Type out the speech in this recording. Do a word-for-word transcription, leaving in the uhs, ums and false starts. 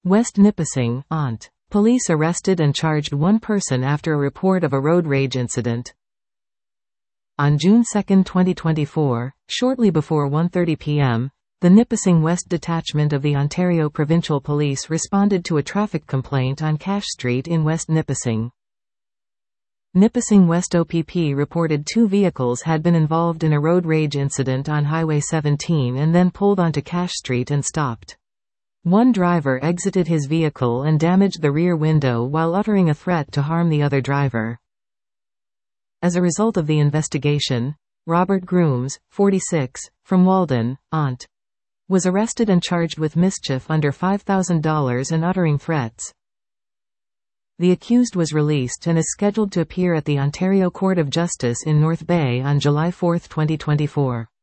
West Nipissing, Ont. Police arrested and charged one person after a report of a road rage incident. On June second twenty twenty-four, shortly before one thirty p m, the Nipissing West Detachment of the Ontario Provincial Police responded to a traffic complaint on Cash Street in West Nipissing. Nipissing West O P P reported two vehicles had been involved in a road rage incident on Highway seventeen and then pulled onto Cash Street and stopped. One driver exited his vehicle and damaged the rear window while uttering a threat to harm the other driver. As a result of the investigation, Robert Grooms, forty-six, from Walden, Ont. was arrested and charged with mischief under five thousand dollars and uttering threats. The accused was released and is scheduled to appear at the Ontario Court of Justice in North Bay on July fourth twenty twenty-four.